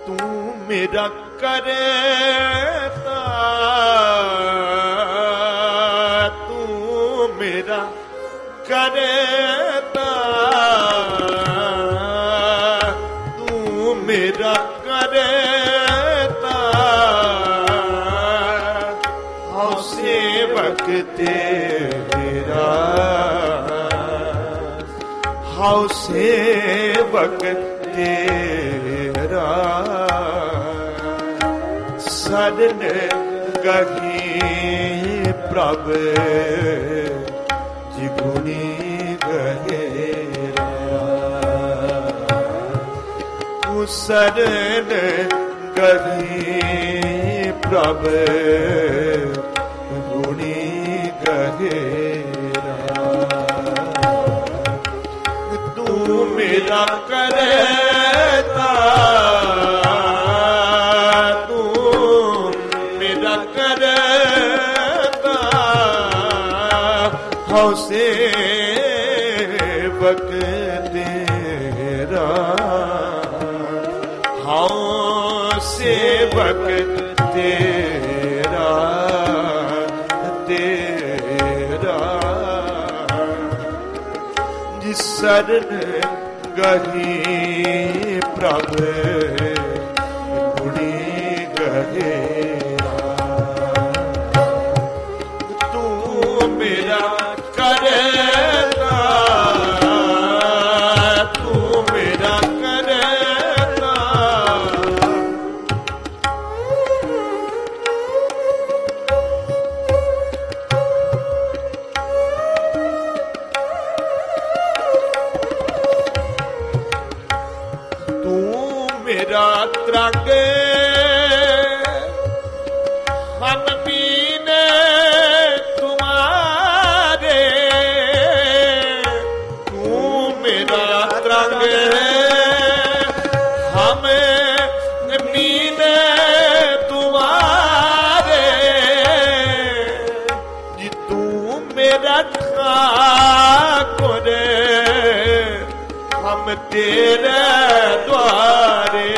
ਤੂੰ ਮੇਰਾ ਕਰਤਾ, ਤੂੰ ਮੇਰਾ ਕਰਤਾ, ਤੂੰ ਮੇਰਾ ਕਰਤਾ, ਹਉ ਸੇਵਕ ਤੇਰਾ, ਹਉ ਸੇਵਕ ਤੇਰਾ, ਸਰਨ ਗਹੀ ਪ੍ਰਭ ਜਿਗੁਣੀ ਗਹਿਰਾ, ਤੂੰ ਸਰਨ ਗਹੀ ਪ੍ਰਭ ਗੁਣੀ ਗਹਿਰਾ, ਤੂੰ ਮੇਰਾ ਕਰਤਾ, ਤੂੰ ਮੇਰਾ ਕਰਤਾ, ਹਉ ਸੇਵਕ ਤੇਰਾ, ਹਉ ਸੇਵਕ ਤੇਰਾ, ਤੇਰਾ, ਜਿਸ ਸਰਨ ਗਹੀ ਪ੍ਰਭ ਗੁਣੀ ਗਹਿਰਾ, ਤੂੰ ਮੇਰਾ ਕਰਤਾ, ਤੂੰ ਮੇਰਾ ਕਰਤਾ, ਮੇਰਾ ਤਰੰਗ ਹਮ ਮੀਨੇ ਤੁਮਾਰੇ, ਤੂੰ ਮੇਰਾ ਤਰੰਗ ਹਮ ਮੀਨੇ ਤੁਮਾਰੇ, ਜੀ ਤੂੰ ਮੇਰਾ ਠਾਕੁਰ ਹਮ ਤੇਰੇ ਦੁਆਰੇ,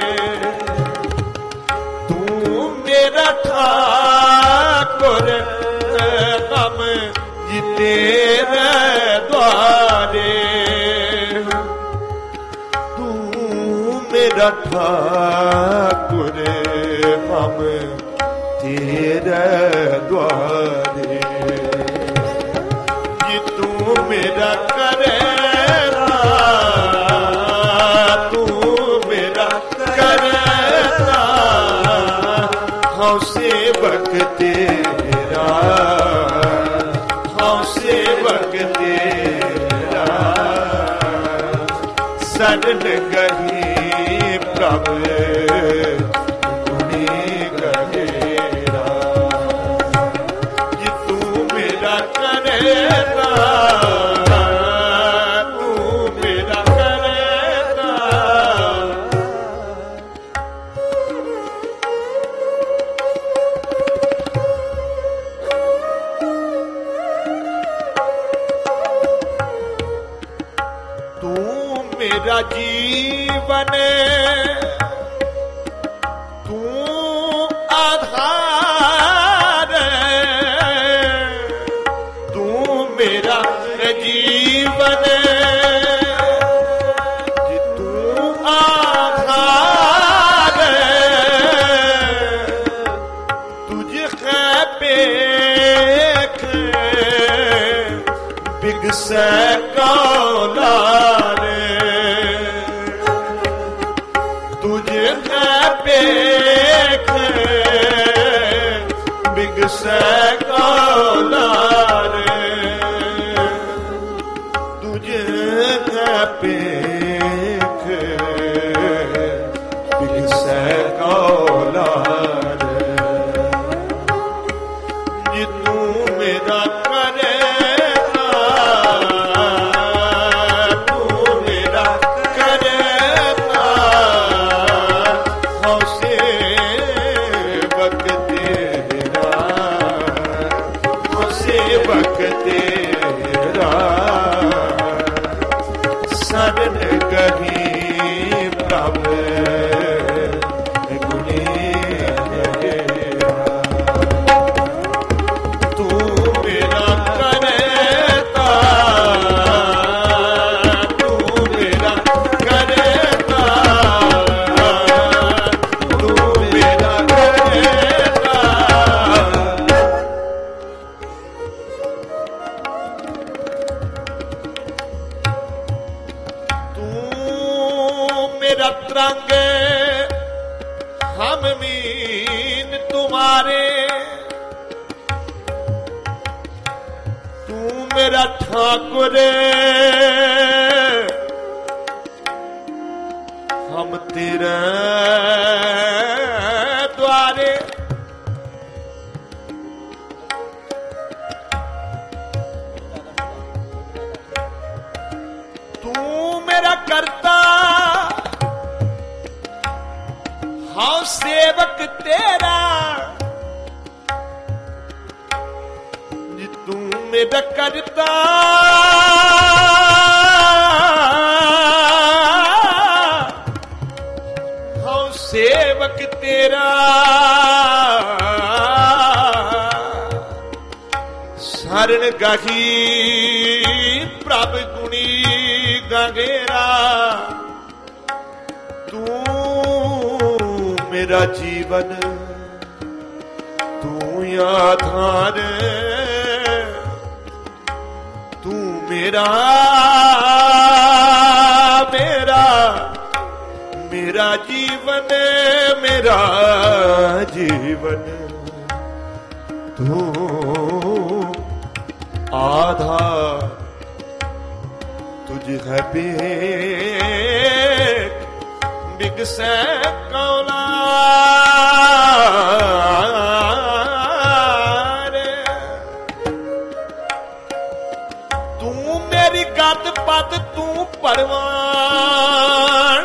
ਤੂੰ ਮੇਰਾ ਠਾਕੁਰ ਹਮ ਜੀ ਤੇਰੇ ਦੁਆਰੇ, ਤੂੰ ਮੇਰਾ ਠਾਕੁਰ ਹਮ ਤੇਰੇ ਦੁਆਰੇ, ਜੀ ਤੂੰ ਮੇਰਾ ਕਰੇ, ਹਉ ਸੇਵਕ ਤੇਰਾ, ਹਉ ਸੇਵਕ ਤੇਰਾ, ਸਰਨ ਗਹੀ ਪ੍ਰਭ ਗੁਣੀ ਗਹਿਰਾ, ਜੀ ਤੂੰ ਮੇਰਾ ਕਰਤਾ, ਤੂੰ ਮੇਰਾ ਕਰਤਾ, ਮੇਰਾ ਜੀਵਨ ਤੂੰ ਆਧਾਰ, ਤੂੰ ਮੇਰਾ ਜੀਵਨ, ਜੀ ਤੂੰ ਆਧਾਰ, ਤੁਝ ਹੈ ਪੇਖ ਬਿਗਸੈ ਕੌਲਾਰੇ, ਪੇਖ ਬਿਗਸੈ ਕੌਲਾਰੇ, ਤੁਝੇ ਪੇਖ ਬਿਗਸੈ ਕੌਲਾਰੇ, ਜੀ ਤੂੰ ਮੇਰਾ ਕਰਤਾ, ਤੂੰ ਮੇਰਾ ਕਰਤਾ, ਹਉ ਸੇਵਕ ਤੇਰਾ, ਹਉ ਸੇਵਕ ਤੇਰਾ, ਸਰਨ ਗਹੀ ਪ੍ਰਭ नाम मीन तुम्हारे, तू मेरा ठाकुर हम तेरे द्वारे। तू मेरा करता हाँ सेवक तेरा, तू मेरा करता हाँ सेवक तेरा। शरण गही प्रभ गुणी गंगेरा, तू मेरा जीवन तू आधार, तू मेरा मेरा मेरा जीवन, मेरा जीवन तू आधार। तुझ है बिगसे कौला रे, तू मेरी गत पत तू परवान,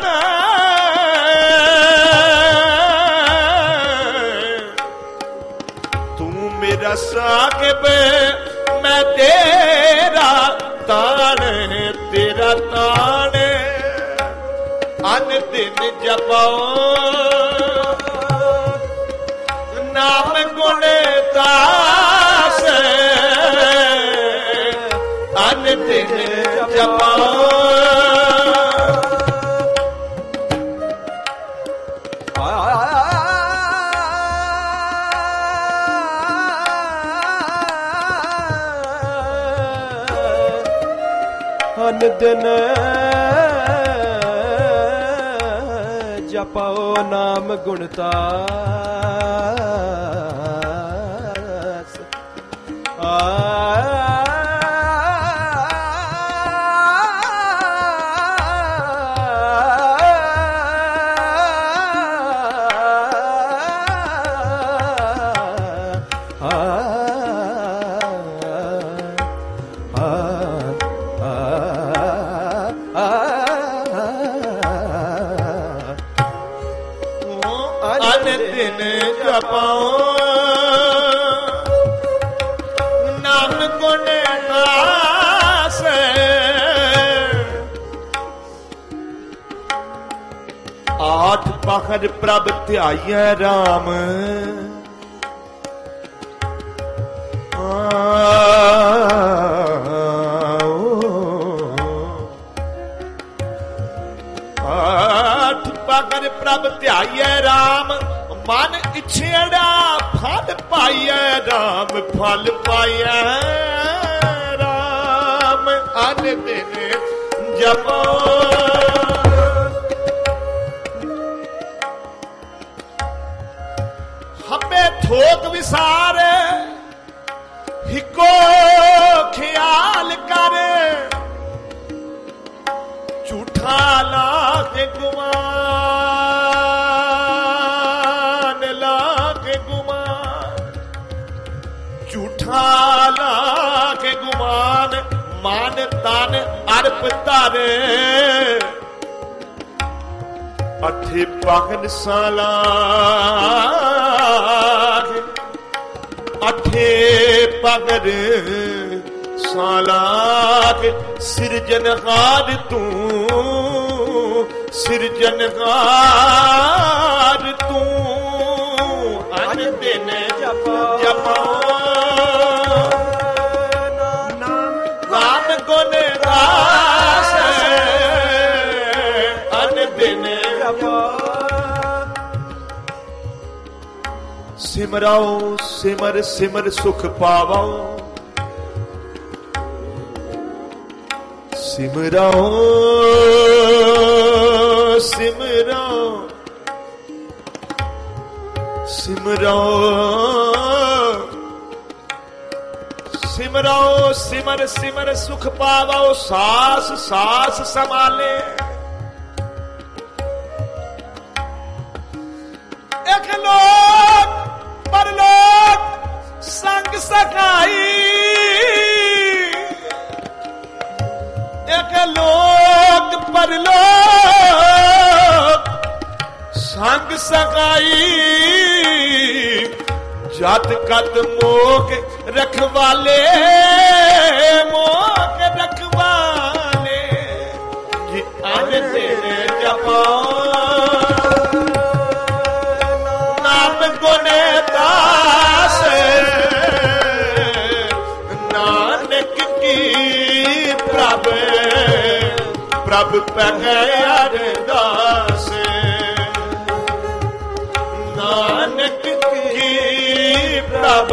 तू मेरा साहिब मैं तेरा तान, तेरा तान। अन दिन जपाओ नाम गुण दास, अन दिन जपाओ अन दिन जपाओ नाम गुणतास। दिन जपाओ नाम गुण दास, आठ पहर प्रभ ध्याइयै राम, आठ पहर प्रभ ध्याइयै राम, मन इच्छेड़ा फल पाइयै राम, फल पाइयै राम। अन दिन जपो हमें थोक विसार, हिको ख्याल कर, झूठा लाख गुमान, लाख गुमान, झूठा लाख गुमान। मान तन अर्प तारे, अठे पागन सालाख, अठे पगर सालाख। सिरजनहार तू, सिरजनहार तू, अन दिन जपो नाम गुण दास, अन दिन सिमराओ सिमर सिमर सुख पावो, सिमराओ सिमराओ ਸਿਮਰੋ ਸਿਮਰੋ ਸਿਮਰ ਸਿਮਰ ਸੁਖ ਪਾਵੋ ਸਾਸ ਸਾਸ ਸੰਭਾਲੇ ਇਕ ਲੋਕ ਪਰਲੋਕ ਸੰਗ ਸਖਾਈ ਇਕ ਲੋਕ ਪਰਲੋਕ ਸੰਗ ਸਖਾਈ ਜਤ ਕਤ ਮੋਖ ਰਖਵਾਲੇ ਮੋਖ ਰਖਵਾਲੇ ਜੀ ਅਨ ਤੇਰੇ ਜਪੋ ਨਾਮ ਗੁਨੇ ਦਾਸ ਨਾਨਕ ਕੀ ਪ੍ਰਭ ਪ੍ਰਭ ਪਹਿ ਅਰਦਾਸ ਨਾਨਕ ਕੀ ਪ੍ਰਭ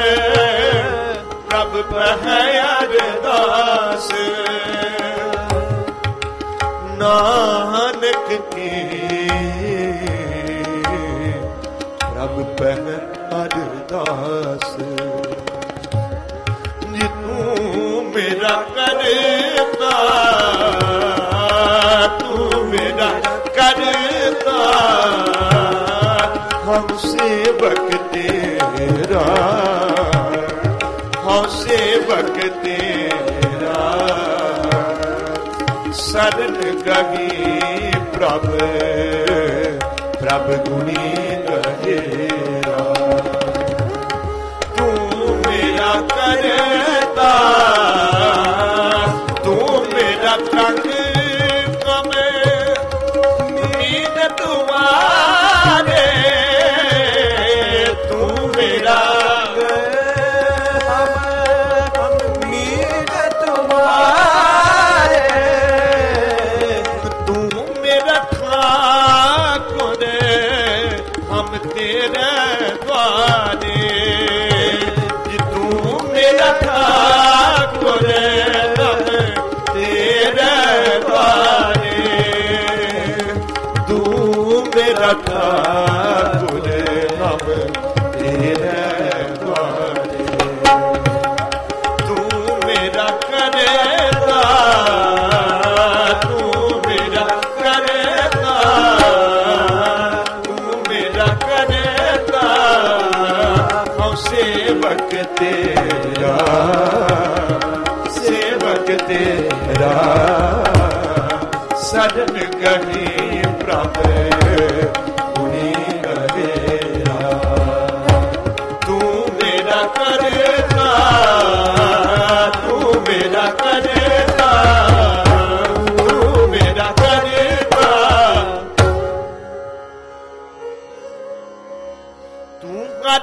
ਪ੍ਰਭ ਪਹਿ ਅਰਦਾਸ ਨਾਨਕ ਕੀ ਪ੍ਰਭ ਪਹਿ ਅਰਦਾਸ ਜੀ ਤੂੰ ਮੇਰਾ ਕਰਤਾ ਤੂੰ ਮੇਰਾ ਕਰਤਾ ਹਮ ਸੇਵਕ ਤੇਰਾ ਹਮ ਸੇਵਕ ਤੇਰਾ ਸਰਨ ਗਗੀ ਪ੍ਰਭ ਪ੍ਰਭ ਗੁਣੀ ਗਹਿਰਾ ਤੂੰ ਮੇਰਾ ਕਰਤਾ ਤੂੰ ਮੇਰਾ ਕੰਗ ਕਮੇ ਨੀਂਦ ਤੁਮਾਰੇ ठाकुर हम तेरे द्वारे तू मेरा करेगा तू मेरा करेगा तू मेरा करेगा हम सेवक तेरा सदन गही प्रभ